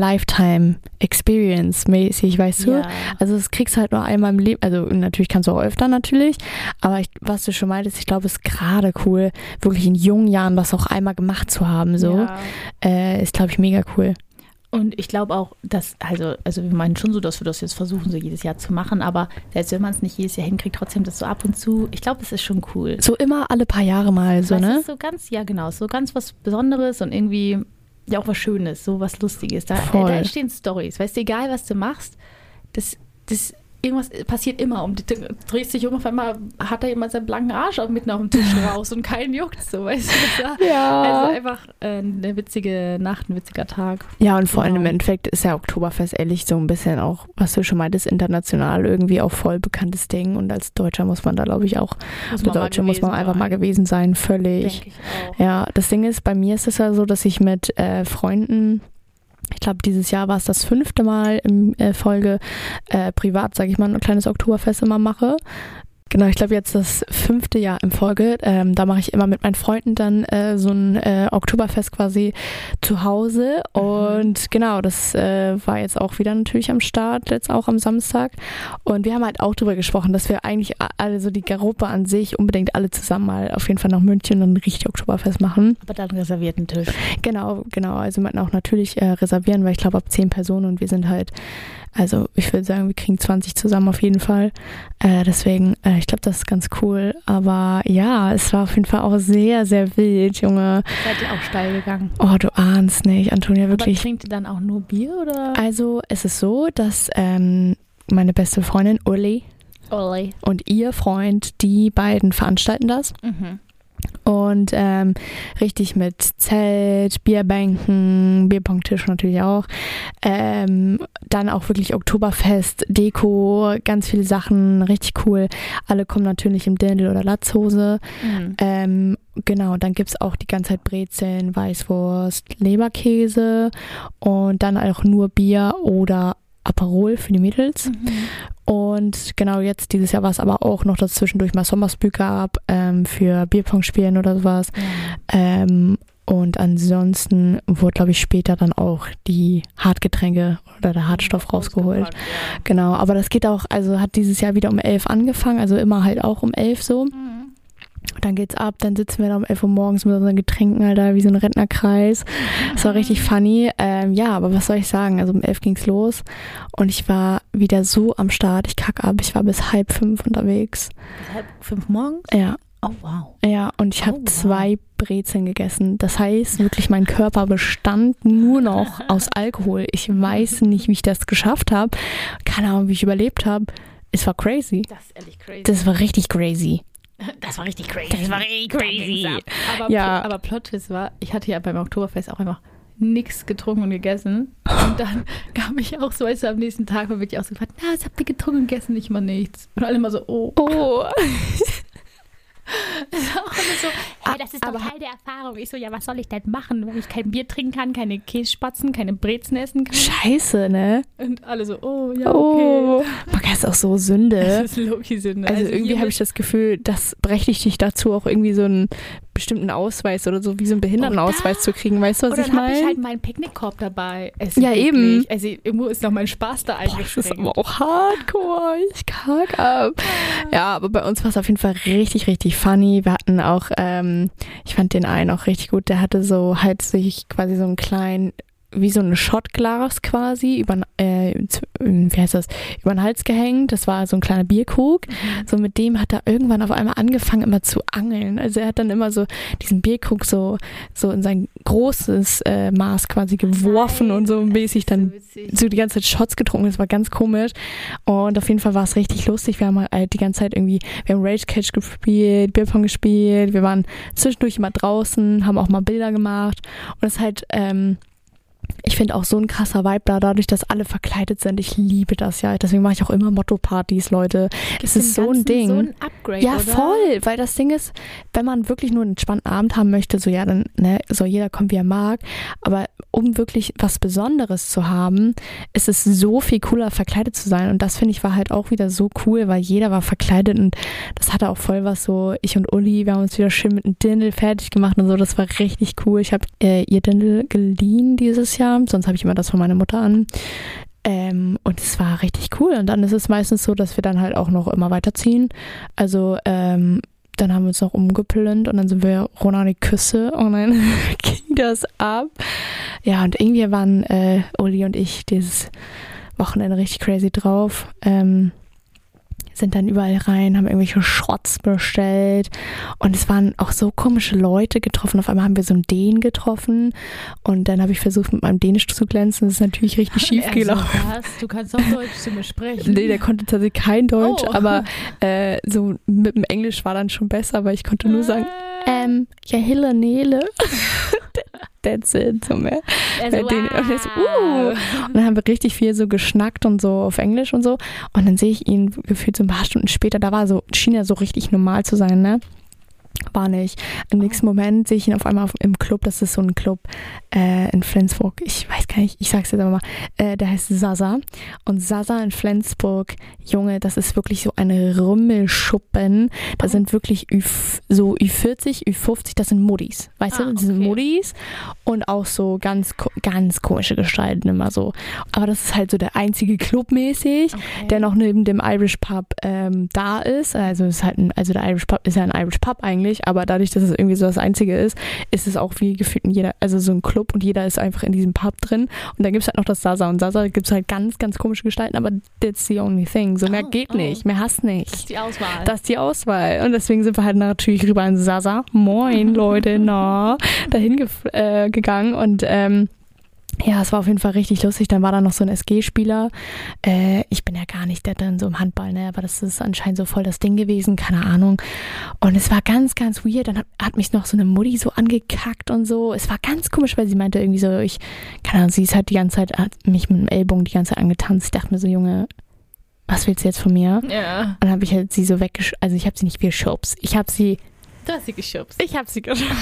Once-in-a-Lifetime-Experience mäßig, weißt du? Ja. Also das kriegst du halt nur einmal im Leben. Also natürlich kannst du auch öfter natürlich. Aber ich, was du schon meintest, ich glaube, es ist gerade cool, wirklich in jungen Jahren das auch einmal gemacht zu haben. So Ja. äh, ist, glaube ich, mega cool. Und ich glaube auch, dass, also, also wir meinen schon so, dass wir das jetzt versuchen, so jedes Jahr zu machen, aber selbst wenn man es nicht jedes Jahr hinkriegt, trotzdem das so ab und zu, ich glaube, es ist schon cool. So immer alle paar Jahre mal, so, Weil es ne? ist so ganz, ja genau, so ganz was Besonderes und irgendwie ja auch was Schönes, so was Lustiges. Da, Voll. da entstehen Storys, weißt du, egal was du machst, das, das irgendwas passiert immer und du drehst dich um, auf einmal hat da jemand seinen blanken Arsch auch mitten auf dem Tisch raus und keinen juckt, so, weißt du. Das war Ja. Also einfach äh, eine witzige Nacht, ein witziger Tag. Ja, und vor allem Genau. im Endeffekt ist ja Oktoberfest ehrlich so ein bisschen auch, was du schon meintest, international irgendwie auch voll bekanntes Ding. Und als Deutscher muss man da, glaube ich, auch, Muss als man mal Deutsche muss man gewesen einfach mal sein. gewesen sein, völlig. Denke ich auch. Ja, das Ding ist, bei mir ist es ja so, dass ich mit äh, Freunden, ich glaube, dieses Jahr war es das fünfte Mal in äh, Folge, äh, privat, sage ich mal, ein kleines Oktoberfest immer mache. Genau, ich glaube jetzt das fünfte Jahr in Folge. Ähm, da mache ich immer mit meinen Freunden dann äh, so ein äh, Oktoberfest quasi zu Hause. Mhm. Und genau, das äh, war jetzt auch wieder natürlich am Start, jetzt auch am Samstag. Und wir haben halt auch drüber gesprochen, dass wir eigentlich a- alle so die Gruppe an sich unbedingt alle zusammen mal auf jeden Fall nach München und ein richtig Oktoberfest machen. Aber dann reservierten Tisch. Genau, genau. Also man auch natürlich äh, reservieren, weil ich glaube ab zehn Personen und wir sind halt Also ich würde sagen, wir kriegen zwanzig zusammen auf jeden Fall. Äh, deswegen, äh, ich glaube, das ist ganz cool. Aber ja, es war auf jeden Fall auch sehr, sehr wild, Junge. Seid ihr auch steil gegangen? Oh, du ahnst nicht, Antonia, wirklich. Aber trinkt ihr dann auch nur Bier, oder? Also es ist so, dass ähm, meine beste Freundin Uli Oli. und ihr Freund, die beiden veranstalten das. Mhm. Und ähm, richtig mit Zelt, Bierbänken, Bierpongtisch natürlich auch. Ähm, dann auch wirklich Oktoberfest, Deko, ganz viele Sachen, richtig cool. Alle kommen natürlich im Dirndl oder Latzhose. Mhm. Ähm, genau, dann gibt es auch die ganze Zeit Brezeln, Weißwurst, Leberkäse und dann auch nur Bier oder Aperol für die Mädels. Mhm. Und genau jetzt, dieses Jahr war es aber auch noch, dass zwischendurch mal Sommersbü gab ähm, für Bierpong spielen oder sowas. Ja. Ähm, und ansonsten wurde, glaube ich, später dann auch die Hartgetränke oder der Hartstoff rausgeholt. Ja. Genau, aber das geht auch, also hat dieses Jahr wieder um elf angefangen, also immer halt auch um elf so. Mhm. Dann geht's ab, dann sitzen wir da um elf Uhr morgens mit unseren Getränken, Alter, wie so ein Rentnerkreis. Das war richtig funny. Ähm, ja, aber was soll ich sagen? Also um elf ging's los und ich war wieder so am Start. Ich kack ab, ich war bis halb fünf unterwegs. Bis halb fünf morgens? Ja. Oh, wow. Ja, und ich habe Oh, wow. zwei Brezeln gegessen. Das heißt, wirklich mein Körper bestand nur noch aus Alkohol. Ich weiß nicht, wie ich das geschafft habe. Keine Ahnung, wie ich überlebt habe. Es war crazy. Das ist ehrlich crazy. Das war richtig crazy. Das war richtig crazy. Das war richtig crazy. Aber, Ja. aber Plot-Twist war, ich hatte ja beim Oktoberfest auch einfach nichts getrunken und gegessen. Und dann kam ich auch so, weißt du, am nächsten Tag war wirklich auch so gefragt, na, was habt ihr getrunken und gegessen? Ich mal nichts. Und alle immer so, oh. Oh. Das war auch immer so, Hey, das ist doch aber- Teil der Erfahrung. Ich so, ja, was soll ich denn machen, wenn ich kein Bier trinken kann, keine Kässpatzen, keine Brezen essen kann? Scheiße, ne? Und alle so, oh, ja, okay. Oh. Man ist auch so Sünde. Das ist Loki-Sünde. Also, irgendwie habe ich das Gefühl, das berechtigt dich dazu, auch irgendwie so einen bestimmten Ausweis oder so wie so einen Behindertenausweis Oder- zu kriegen. Weißt du, was Oder ich dann habe ich meine? halt meinen Picknickkorb dabei. Es Ja, ist eben. wirklich- Also irgendwo ist noch mein Spaß da Boah, das ist eingeschränkt. aber auch hardcore. Ich kack ab. Ja, aber bei uns war es auf jeden Fall richtig, richtig funny. Wir hatten auch, ähm, ich fand den einen auch richtig gut. Der hatte so halt sich quasi so einen kleinen, wie so ein Shotglas quasi über, äh, zu- wie heißt das, über den Hals gehängt. Das war so ein kleiner Bierkrug. So mit dem hat er irgendwann auf einmal angefangen immer zu angeln. Also er hat dann immer so diesen Bierkrug so, so in sein großes äh, Maß quasi geworfen Nein, und so mäßig das ist dann so witzig. so die ganze Zeit Shots getrunken. Das war ganz komisch. Und auf jeden Fall war es richtig lustig. Wir haben halt die ganze Zeit irgendwie, wir haben Rage Catch gespielt, Bierpong gespielt. Wir waren zwischendurch immer draußen, haben auch mal Bilder gemacht. Und es ist halt, ähm, ich finde auch so ein krasser Vibe da, dadurch, dass alle verkleidet sind. Ich liebe das ja. Deswegen mache ich auch immer Motto-Partys, Leute. Es Dem ist so ein Ganzen Ding. So ein Upgrade, Ja, oder? voll, weil das Ding ist, wenn man wirklich nur einen entspannten Abend haben möchte, so ja, dann ne, soll jeder kommen, wie er mag, aber um wirklich was Besonderes zu haben, ist es so viel cooler, verkleidet zu sein und das finde ich war halt auch wieder so cool, weil jeder war verkleidet und das hatte auch voll was so, ich und Uli, wir haben uns wieder schön mit einem Dirndl fertig gemacht und so, das war richtig cool. Ich habe äh, ihr Dirndl geliehen dieses Jahr, sonst habe ich immer das von meiner Mutter an. Ähm, und es war richtig cool. Und dann ist es meistens so, dass wir dann halt auch noch immer weiterziehen. Also, ähm, dann haben wir uns noch umgeplündert und dann sind wir runter an die Küste und dann ging das ab. Ja, und irgendwie waren äh, Uli und ich dieses Wochenende richtig crazy drauf. Ähm, sind dann überall rein, haben irgendwelche Shots bestellt und es waren auch so komische Leute getroffen. Auf einmal haben wir so einen Dänen getroffen und dann habe ich versucht, mit meinem Dänisch zu glänzen. Das ist natürlich richtig schief Also, gelaufen. was? Du kannst auch Deutsch zu mir sprechen. Nee, der konnte tatsächlich kein Deutsch, Oh. aber äh, so mit dem Englisch war dann schon besser, weil ich konnte nur sagen, ähm, ja, Hille, Nele. That's it. So mehr. Also, Äh, den- und, ich so, wow. uh. und dann haben wir richtig viel so geschnackt und so auf Englisch und so. Und dann sehe ich ihn gefühlt so ein paar Stunden später, da war so, schien er so richtig normal zu sein, ne? War nicht. Im nächsten Moment sehe ich ihn auf einmal auf, im Club, das ist so ein Club äh, in Flensburg. Ich weiß gar nicht, ich sag's jetzt aber mal. Äh, der heißt Sasa. Und Sasa in Flensburg, Junge, das ist wirklich so ein Rümmelschuppen. Da sind wirklich Ü, so Ü vierzig, Ü fünfzig, das sind Muddis. Weißt Ah, du, das sind okay. Muddis. Und auch so ganz, ko- ganz komische Gestalten immer so. Aber das ist halt so der einzige Club mäßig, Okay. der noch neben dem Irish Pub ähm, da ist. Also es ist halt ein, also der Irish Pub ist ja ein Irish Pub eigentlich. eigentlich, aber dadurch, dass es irgendwie so das Einzige ist, ist es auch wie gefühlt in jeder, also so ein Club und jeder ist einfach in diesem Pub drin und dann gibt es halt noch das Sasa und Sasa gibt es halt ganz, ganz komische Gestalten, aber that's the only thing. So mehr Oh, geht oh. nicht, mehr hast nicht. Das ist die Auswahl. Das ist die Auswahl. Und deswegen sind wir halt natürlich rüber in Sasa. Moin, Leute, na, dahin gef- äh, gegangen. Und ähm, ja, es war auf jeden Fall richtig lustig. Dann war da noch so ein S G-Spieler. Äh, ich bin ja gar nicht der dann so im Handball, ne? Aber das ist anscheinend so voll das Ding gewesen, keine Ahnung. Und es war ganz, ganz weird. Dann hat, hat mich noch so eine Mutti so angekackt und so. Es war ganz komisch, weil sie meinte irgendwie so, ich, keine Ahnung, sie ist halt die ganze Zeit, hat mich mit dem Ellbogen die ganze Zeit angetanzt. Ich dachte mir so, Junge, was willst du jetzt von mir? Ja. Und dann habe ich halt sie so weggesch... Also ich habe sie nicht geschubst. Ich habe sie... Du hast sie geschubst. Ich habe sie geschubst.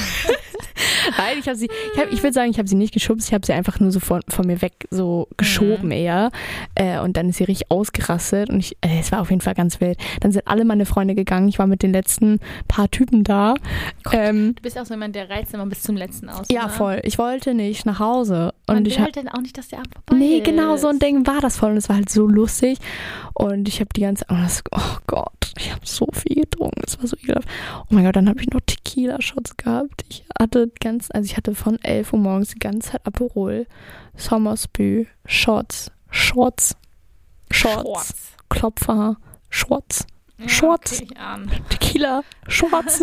Nein, ich habe sie... Ich, hab, ich würde sagen, ich habe sie nicht geschubst. Ich habe sie einfach nur so von, von mir weg so geschoben Mhm. eher. Äh, und dann ist sie richtig ausgerastet. Und ich, äh, es war auf jeden Fall ganz wild. Dann sind alle meine Freunde gegangen. Ich war mit den letzten paar Typen da. Ähm, Du bist auch so jemand, der reizt immer bis zum letzten aus. ja, ne? voll. Ich wollte nicht nach Hause. Und Man ich will hab, halt dann auch nicht, dass der Abend vorbei Nee, ist. genau, so ein Ding war das voll und es war halt so lustig und ich habe die ganze oh, das, oh Gott, ich habe so viel getrunken, es war so ekelhaft. Oh mein Gott, dann habe ich noch Tequila-Shots gehabt. Ich hatte ganz, also ich hatte von elf Uhr morgens die ganze Zeit Aperol, Sommersby, Shots, Shots, Shots, Schwarz. Klopfer, Shots, Ja, Schwarz. okay, ich ahn. Tequila, Shots.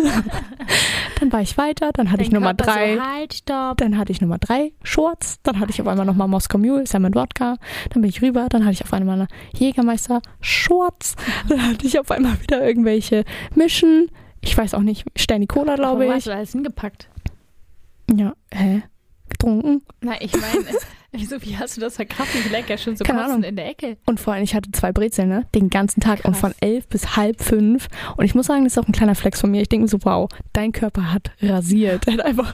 Dann war ich weiter, dann hatte ich Dein Nummer Körper drei. So, halt, stopp. Dann hatte ich Nummer drei, Shorts. Dann hatte ich auf einmal nochmal Moskau Mule, Sam Wodka. Dann bin ich rüber. Dann hatte ich auf einmal eine Jägermeister, Shorts. Dann hatte ich auf einmal wieder irgendwelche Mischen. Ich weiß auch nicht, Sterni Cola, glaube Wo hast ich. du alles hingepackt? Ja, hä? Getrunken. Nein, ich meine, wieso, wie hast du das verkraftet? Ich lag ja schon so Keine kotzen Ahnung. in der Ecke. Und vor allem, ich hatte zwei Brezeln, ne? Den ganzen Tag. Und Krass. von elf bis halb fünf. Und ich muss sagen, das ist auch ein kleiner Flex von mir. Ich denke mir so, wow, dein Körper hat rasiert. Er hat einfach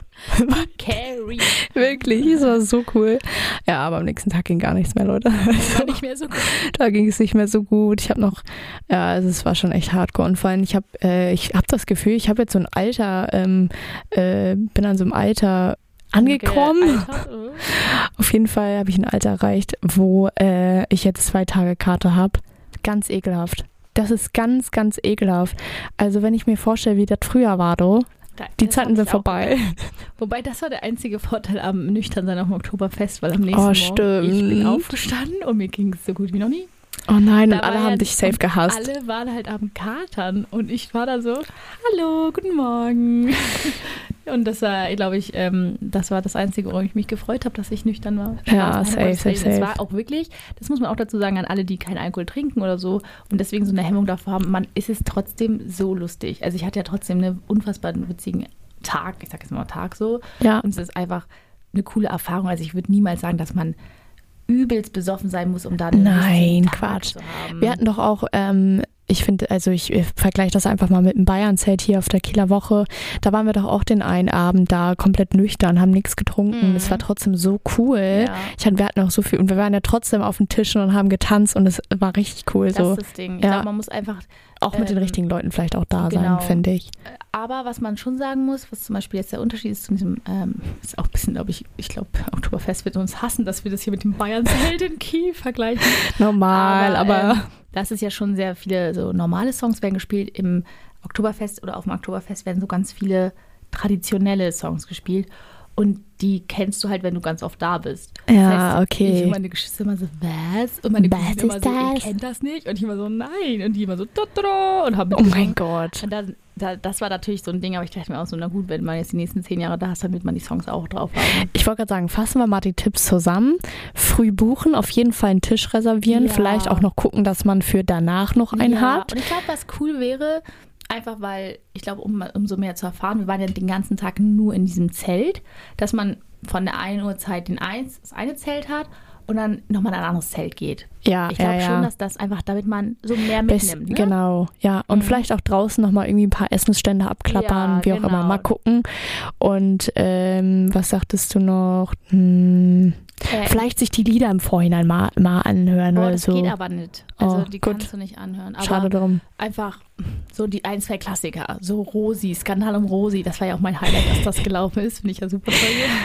Carry. wirklich, es war so cool. Ja, aber am nächsten Tag ging gar nichts mehr, Leute. War nicht mehr so gut. Da ging es nicht mehr so gut. Ich habe noch, ja, also es war schon echt hardcore. Und vor allem, ich habe äh, ich hab das Gefühl, ich habe jetzt so ein Alter, ähm, äh, bin an so einem Alter angekommen. Gealtert, oh. Auf jeden Fall habe ich ein Alter erreicht, wo äh, ich jetzt zwei Tage Karte habe. Ganz ekelhaft. Das ist ganz, ganz ekelhaft. Also wenn ich mir vorstelle, wie das früher war, du, Da- die das Zeiten hab sind ich auch vorbei. gedacht. Wobei, das war der einzige Vorteil am Nüchternsein auf dem Oktoberfest, weil am nächsten Oh, Morgen stimmt. ich bin aufgestanden und mir ging es so gut wie noch nie. Oh nein, Da und alle war haben ja- dich safe und gehasst. Alle waren halt am Katern und ich war da so, hallo, guten Morgen. Und das war, glaube ich, ähm, das war das Einzige, worum ich mich gefreut habe, dass ich nüchtern war. Ja, Nein, safe, um Gottes safe, Willen. Es safe. war auch wirklich, das muss man auch dazu sagen, an alle, die keinen Alkohol trinken oder so und deswegen so eine Hemmung davor haben, man ist es trotzdem so lustig. Also ich hatte ja trotzdem einen unfassbar witzigen Tag, ich sage jetzt mal Tag so. Ja. Und es ist einfach eine coole Erfahrung. Also ich würde niemals sagen, dass man übelst besoffen sein muss, um da einen Nein, lustigen Tag Quatsch. zu haben. Wir hatten doch auch, ähm, ich finde, also ich, ich vergleiche das einfach mal mit dem Bayern-Zelt hier auf der Kieler Woche. Da waren wir doch auch den einen Abend da komplett nüchtern, haben nichts getrunken. Mhm. Es war trotzdem so cool. Ja. Ich hatte, wir hatten auch so viel und wir waren ja trotzdem auf den Tischen und haben getanzt und es war richtig cool. Das So. ist das Ding. Ich Ja. glaube, man muss einfach, Auch mit den ähm, richtigen Leuten vielleicht auch da genau. sein, finde ich. aber was man schon sagen muss, was zum Beispiel jetzt der Unterschied ist zu diesem, ähm, ist auch ein bisschen, glaube ich, ich glaube, Oktoberfest wird uns hassen, dass wir das hier mit dem Bayern-Zelt in Kiel vergleichen. Normal, aber, ähm, das ist ja schon sehr viele so normale Songs werden gespielt. Im Oktoberfest oder auf dem Oktoberfest werden so ganz viele traditionelle Songs gespielt. Und die kennst du halt, wenn du ganz oft da bist. Ja, okay. Ich und meine Geschwister immer so, was? Und meine Was Cousine immer ist so, ihr das? kennt das nicht? Und ich immer so, nein. Und die immer so, da und haben oh mein Gott. Und da, da, das war natürlich so ein Ding, aber ich dachte mir auch so, na gut, wenn man jetzt die nächsten zehn Jahre da ist, dann wird man die Songs auch drauf haben. Ich wollte gerade sagen, fassen wir mal die Tipps zusammen. Früh buchen, auf jeden Fall einen Tisch reservieren, Ja. vielleicht auch noch gucken, dass man für danach noch einen ja, hat. Und ich glaube, was cool wäre, einfach weil, ich glaube, um umso mehr zu erfahren, wir waren ja den ganzen Tag nur in diesem Zelt, dass man von der einen Uhrzeit den eins, das eine Zelt hat und dann nochmal in ein anderes Zelt geht. Ja, Ich glaube ja, ja. schon, dass das einfach, damit man so mehr Bis- mitnimmt. Ne? Genau, ja. Und Mhm. vielleicht auch draußen nochmal irgendwie ein paar Essensstände abklappern, Ja, wie auch genau. immer, mal gucken. Und ähm, was sagtest du noch? Hm, Äh, vielleicht sich die Lieder im Vorhinein mal, mal anhören Boah, oder das so. geht aber nicht. Also Oh, die gut. kannst du nicht anhören. Aber Schade drum. einfach so die ein, zwei Klassiker. So Rosi, Skandal um Rosi. Das war ja auch mein Highlight, dass das gelaufen ist. Finde ich ja super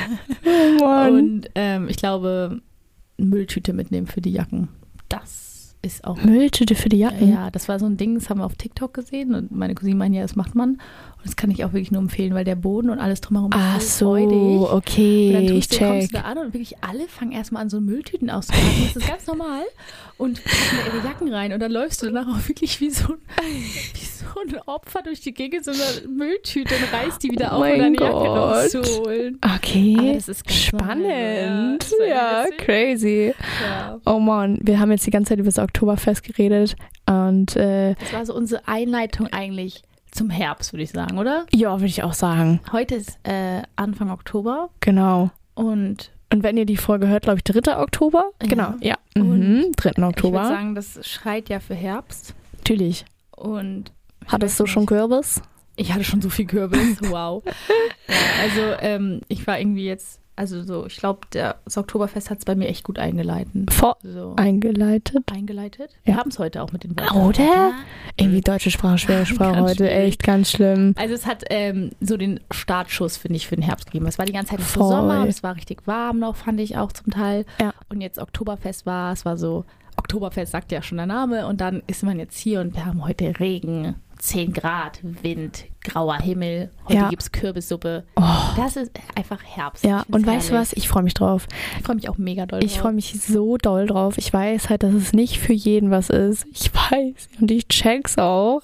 toll. Oh Mann. Und ähm, ich glaube, Mülltüte mitnehmen für die Jacken. Das ist auch Mülltüte für die Jacken? Ja, das war so ein Ding, das haben wir auf TikTok gesehen und meine Cousine meinte, ja, das macht man. Und das kann ich auch wirklich nur empfehlen, weil der Boden und alles drumherum Ach ist so, freudig. okay, Und dann ich tust du, kommst check. du da an und wirklich alle fangen erstmal an, so Mülltüten auszupacken. Das ist ganz normal. Und packen da ihre Jacken rein. Und dann läufst du danach auch wirklich wie so ein, wie so ein Opfer durch die Gegend, so eine Mülltüte und reißt die wieder Oh auf, um mein deine Jacke Gott. rauszuholen. Okay, Aber das ist ganz spannend. normal, ja. Ja, Witzig. crazy. Ja. Oh Mann, wir haben jetzt die ganze Zeit über das Oktoberfest geredet und äh, Das war so unsere Einleitung eigentlich zum Herbst, würde ich sagen, oder? ja, würde ich auch sagen. Heute ist äh, Anfang Oktober Genau. und Und wenn ihr die Folge hört, glaube ich, dritter Oktober? Ja. Genau, ja. Und Mhm, dritten ich Oktober. würde sagen, das schreit ja für Herbst. Natürlich. Und ich Hattest weiß du nicht. schon Kürbis? Ich hatte schon so viel Kürbis, wow. Ja, also ähm, ich war irgendwie jetzt, also so, ich glaube, das Oktoberfest hat es bei mir echt gut eingeleitet. Vor So. eingeleitet. Eingeleitet? Ja. Wir haben es heute auch mit den Wörtern. Oder? Irgendwie deutsche Sprache, schwere Sprache Ganz heute. schwierig. Echt ganz schlimm. Also es hat ähm, so den Startschuss, finde ich, für den Herbst gegeben. Es war die ganze Zeit so Voll. Sommer und es war richtig warm noch, fand ich auch zum Teil. Ja. Und jetzt Oktoberfest war, es war so, Oktoberfest sagt ja schon der Name und dann ist man jetzt hier und wir haben heute Regen, zehn Grad, Wind, grauer Himmel, heute Ja. gibt es Kürbissuppe. Oh. Das ist einfach Herbst. Ja, Ich find's und weißt du herrlich. was? Ich freue mich drauf. Ich freue mich auch mega doll Ich drauf. freue mich so doll drauf. Ich weiß halt, dass es nicht für jeden was ist. Ich weiß und ich check's auch.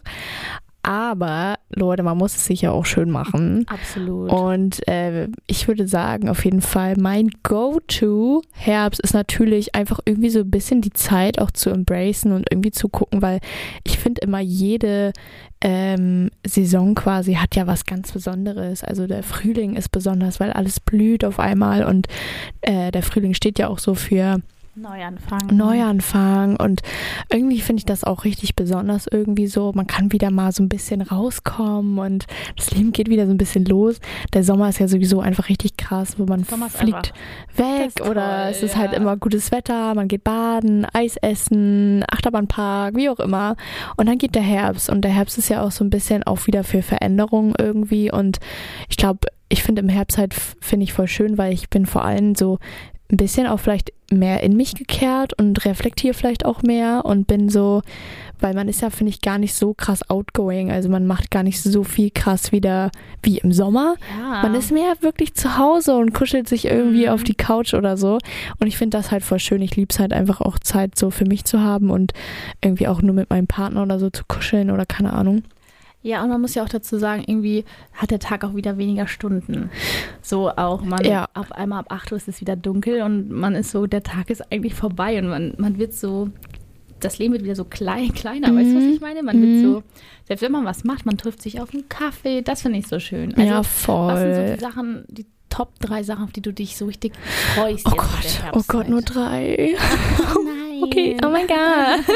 Aber, Leute, man muss es sich ja auch schön machen. Absolut. Und äh, ich würde sagen, auf jeden Fall, mein Go-To-Herbst ist natürlich einfach irgendwie so ein bisschen die Zeit auch zu embracen und irgendwie zu gucken, weil ich finde immer jede ähm, Saison quasi hat ja was ganz Besonderes. Also der Frühling ist besonders, weil alles blüht auf einmal und äh, der Frühling steht ja auch so für Neuanfang. Neuanfang und irgendwie finde ich das auch richtig besonders irgendwie so. Man kann wieder mal so ein bisschen rauskommen und das Leben geht wieder so ein bisschen los. Der Sommer ist ja sowieso einfach richtig krass, wo man Sommer ist fliegt einfach weg ganz oder toll, es ist ja. halt immer gutes Wetter, man geht baden, Eis essen, Achterbahnpark, wie auch immer. Und dann geht der Herbst und der Herbst ist ja auch so ein bisschen auch wieder für Veränderungen irgendwie und ich glaube, ich finde im Herbst halt, finde ich voll schön, weil ich bin vor allem so ein bisschen auch vielleicht mehr in mich gekehrt und reflektiere vielleicht auch mehr und bin so, weil man ist ja, finde ich, gar nicht so krass outgoing, also man macht gar nicht so viel krass wieder wie im Sommer. Ja. Man ist mehr wirklich zu Hause und kuschelt sich irgendwie Mhm. auf die Couch oder so und ich finde das halt voll schön, ich liebe es halt einfach auch Zeit so für mich zu haben und irgendwie auch nur mit meinem Partner oder so zu kuscheln oder keine Ahnung. Ja, und man muss ja auch dazu sagen, irgendwie hat der Tag auch wieder weniger Stunden. So auch, man Ja. auf einmal ab acht Uhr ist es wieder dunkel und man ist so, der Tag ist eigentlich vorbei und man, man wird so, das Leben wird wieder so klein, kleiner, Mhm. weißt du, was ich meine? Man Mhm. wird so, selbst wenn man was macht, man trifft sich auf einen Kaffee, das finde ich so schön. Also, ja, was sind so voll. die Sachen, die Top drei Sachen, auf die du dich so richtig freust Oh jetzt mit Gott, der oh Gott, nur Herbstzeit? drei. Oh nein. Okay, oh mein Gott.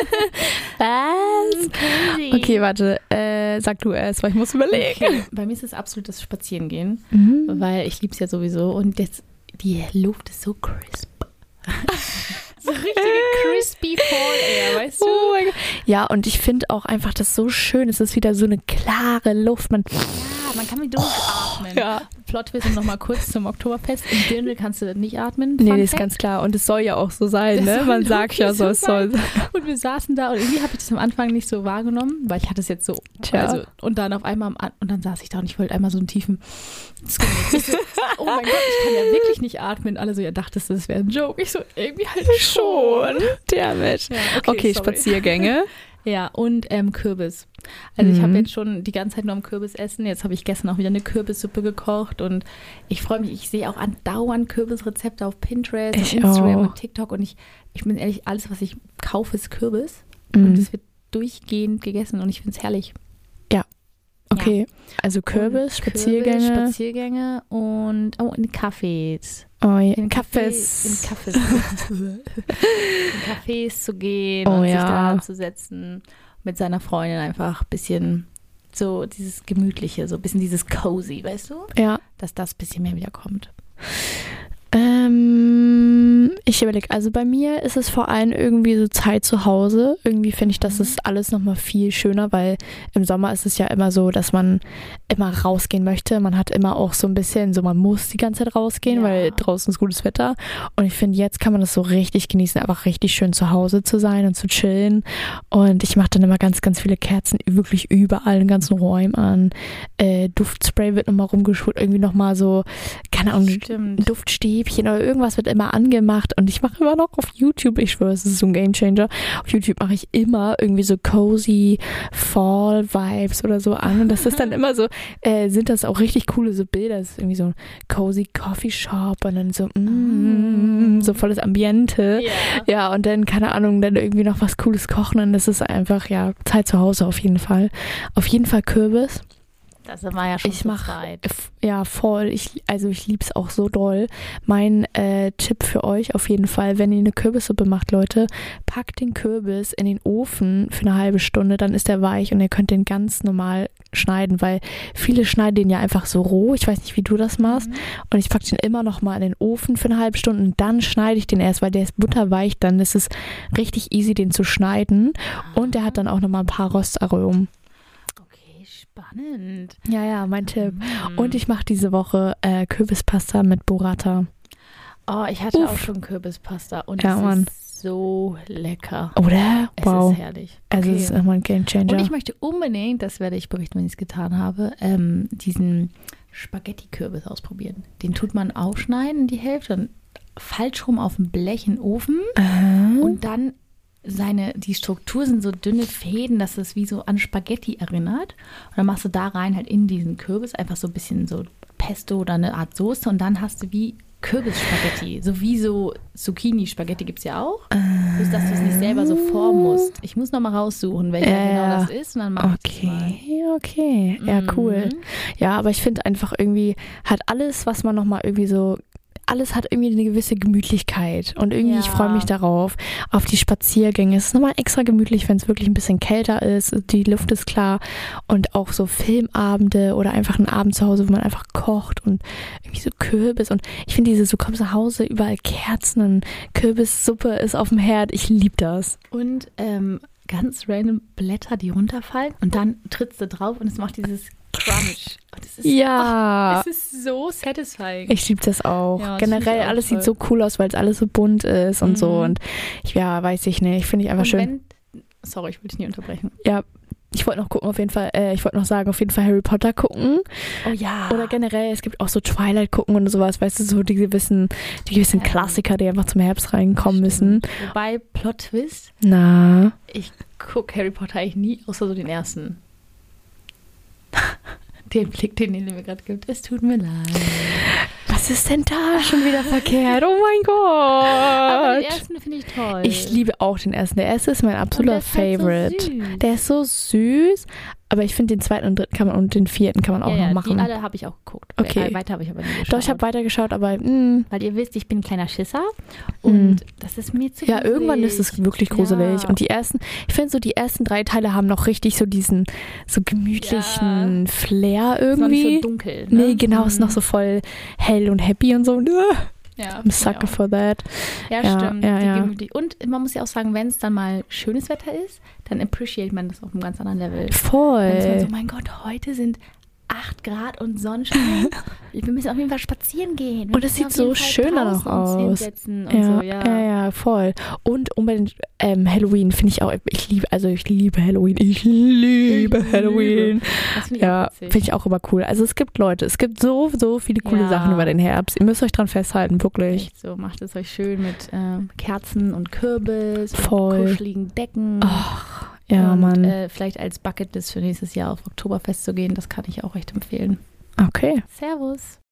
Was? Crazy. Okay, warte, äh, sag du erst, weil ich muss überlegen. Okay. Bei mir ist es absolut das Spazierengehen, Mhm. weil ich liebe es ja sowieso und jetzt, die Luft ist so crisp. So richtige crispy Fall Air, weißt du? Oh mein Gott. Ja, und ich finde auch einfach das so schön. Es ist wieder so eine klare Luft. Man, Ja, man kann wie durchatmen. ja. Plotwist und nochmal kurz zum Oktoberfest. Im Dirndl kannst du nicht atmen. Nee, Fun das ist Fact. ganz klar. Und es soll ja auch so sein, Das ne? soll Man sagt ja so, wirklich es soll sein. Und wir saßen da und irgendwie habe ich das am Anfang nicht so wahrgenommen, weil ich hatte es jetzt so, Tja. also und dann auf einmal, am An- und dann saß ich da und ich wollte einmal so einen tiefen, das ging nicht. Ich so, oh mein Gott, ich kann ja wirklich nicht atmen. Alle so, ja, dachtest du, das wäre ein Joke? Ich so, irgendwie halt schon. Damit. Ja, Okay, sorry. Spaziergänge. Ja, und ähm, Kürbis. Also ich habe Mhm. jetzt schon die ganze Zeit nur am Kürbis essen. Jetzt habe ich gestern auch wieder eine Kürbissuppe gekocht und ich freue mich, ich sehe auch andauernd Kürbisrezepte auf Pinterest, Ich und Instagram auch. und TikTok und ich, ich bin ehrlich, alles, was ich kaufe, ist Kürbis Mhm. und es wird durchgehend gegessen und ich finde es herrlich. Okay, also Kürbis, Und Spaziergänge. Kürbis, Spaziergänge und oh, in Cafés. oh, ja. In Kaffees. In Cafés. in Cafés zu gehen Oh und sich ja. da zu setzen, mit seiner Freundin einfach ein bisschen so dieses Gemütliche, so ein bisschen dieses Cozy, weißt du? Ja. Dass das ein bisschen mehr wiederkommt. Ähm, Ähm, ich überlege, also bei mir ist es vor allem irgendwie so Zeit zu Hause. Irgendwie finde ich, das ist alles nochmal viel schöner, weil im Sommer ist es ja immer so, dass man immer rausgehen möchte. Man hat immer auch so ein bisschen, so man muss die ganze Zeit rausgehen, Ja. weil draußen ist gutes Wetter. Und ich finde, jetzt kann man das so richtig genießen, einfach richtig schön zu Hause zu sein und zu chillen. Und ich mache dann immer ganz, ganz viele Kerzen wirklich überall in den ganzen Räumen an. Äh, Duftspray wird nochmal rumgeschult, irgendwie nochmal so, keine Ahnung, Stimmt. Duftstäbchen oder irgendwas wird immer angemacht. Und ich mache immer noch auf YouTube, ich schwöre, es ist so ein Gamechanger. Auf YouTube mache ich immer irgendwie so cozy Fall-Vibes oder so an. Und das ist dann immer so, äh, sind das auch richtig coole so Bilder. Das ist irgendwie so ein cozy Coffee Shop und dann so, mm, so volles Ambiente. Ja. Ja, und dann, keine Ahnung, dann irgendwie noch was Cooles kochen. Und das ist einfach, ja, Zeit zu Hause auf jeden Fall. Auf jeden Fall Kürbis. Das war ja schon Ich zur mach- Zeit. F- Ja, voll. Ich, also ich lieb's auch so doll. Mein äh, Tipp für euch auf jeden Fall, wenn ihr eine Kürbissuppe macht, Leute, packt den Kürbis in den Ofen für eine halbe Stunde, dann ist der weich und ihr könnt den ganz normal schneiden, weil viele schneiden den ja einfach so roh. Ich weiß nicht, wie du das machst. Und ich pack den immer noch mal in den Ofen für eine halbe Stunde und dann schneide ich den erst, weil der ist butterweich. Dann ist es richtig easy, den zu schneiden. Und der hat dann auch noch mal ein paar Röstaromen. Okay, spannend. Ja, ja, mein Tipp. Mm. Und ich mache diese Woche äh, Kürbispasta mit Burrata. Oh, ich hatte Uff. auch schon Kürbispasta und Ja, es Mann. ist so lecker. Oder? Es Wow. ist herrlich. Also Okay. es ist immer ein Gamechanger. Und ich möchte unbedingt, das werde ich berichten, wenn ich es getan habe, ähm, diesen Spaghetti-Kürbis ausprobieren. Den tut man aufschneiden, die Hälfte, dann falsch rum auf dem Blech in den Ofen Aha. und dann seine, die Struktur sind so dünne Fäden, dass es wie so an Spaghetti erinnert. Und dann machst du da rein halt in diesen Kürbis einfach so ein bisschen so Pesto oder eine Art Soße und dann hast du wie Kürbisspaghetti. So wie so Zucchini-Spaghetti gibt es ja auch. Bloß, dass du es nicht selber so formen musst. Ich muss noch mal raussuchen, welcher Ja, genau ja. das ist und dann mach ich das mal. Okay, okay. Ja, cool. Mhm. Ja, aber ich finde einfach irgendwie, hat alles, was man nochmal irgendwie so, alles hat irgendwie eine gewisse Gemütlichkeit. Und irgendwie, Ja. ich freue mich darauf, auf die Spaziergänge. Es ist nochmal extra gemütlich, wenn es wirklich ein bisschen kälter ist. Die Luft ist klar. Und auch so Filmabende oder einfach ein Abend zu Hause, wo man einfach kocht und irgendwie so Kürbis. Und ich finde diese, du kommst nach Hause, überall Kerzen und Kürbissuppe ist auf dem Herd. Ich liebe das. Und ähm, ganz random Blätter, die runterfallen und dann trittst du drauf und es macht dieses Crunch. Und es ist, Ja. es ist so satisfying. Ich liebe das auch. Ja, das Generell, find ich auch alles voll. sieht so cool aus, weil es alles so bunt ist und Mhm. so. Und ich, ja, weiß ich nicht. Finde ich einfach und schön. wenn, sorry, ich will dich nie unterbrechen. Ja, ich wollte noch gucken, auf jeden Fall, äh, ich wollte noch sagen, auf jeden Fall Harry Potter gucken. Oh ja. Oder generell, es gibt auch so Twilight gucken und sowas, weißt du, so die gewissen, die gewissen Ja. Klassiker, die einfach zum Herbst reinkommen müssen. Stimmt. Wobei, Plot Twist, Na, ich gucke Harry Potter eigentlich nie, außer so den ersten. Den Blick, den ihr mir gerade gibt, es tut mir leid. was ist denn da schon wieder verkehrt? Oh mein Aber den Gott. ersten finde ich toll. Ich liebe auch den ersten. Der erste ist mein absoluter Und der ist halt Favorite. so süß. Der ist so süß, aber ich finde den zweiten und dritten kann man und den vierten kann man auch ja, noch ja, machen. Die alle habe ich auch geguckt. Okay. Äh, Weiter habe ich aber nie geschaut. Doch, ich habe weitergeschaut, aber mh, Weil ihr wisst, ich bin ein kleiner Schisser und Mhm. das ist mir zu ja, gruselig. irgendwann ist es wirklich gruselig. Ja. Und die ersten, ich finde so, die ersten drei Teile haben noch richtig so diesen so gemütlichen Flair ist noch nicht irgendwie. so dunkel. Ne? Nee, genau, ist noch Mhm. so voll hell und happy und so. Ja, I'm sucker ja. for that. Ja, Ja, stimmt. ja, die ja. gemütlich. Und man muss ja auch sagen, wenn es dann mal schönes Wetter ist, dann appreciate man das auf einem ganz anderen Level. Dann ist man Voll. so, mein Gott, heute sind acht Grad und Sonnenschein. Wir müssen auf jeden Fall spazieren gehen. Wir Und es müssen sieht auf jeden so Fall schön dann draußen auch uns aus. hinsetzen Und Ja, so, ja. ja. ja, voll. Und unbedingt ähm, Halloween finde ich auch, ich liebe, also ich liebe Halloween. Ich liebe Ich Halloween. Das finde ich Ja, auch witzig. finde ich auch immer cool. Also es gibt Leute, es gibt so, so viele coole Ja. Sachen über den Herbst. Ihr müsst euch dran festhalten, wirklich. Echt so, macht es euch schön mit ähm, Kerzen und Kürbis Voll. und kuscheligen Decken. Ach, ja, und, Mann. Äh, vielleicht als Bucketlist für nächstes Jahr auf Oktoberfest zu gehen, das kann ich auch echt empfehlen. Okay. Servus.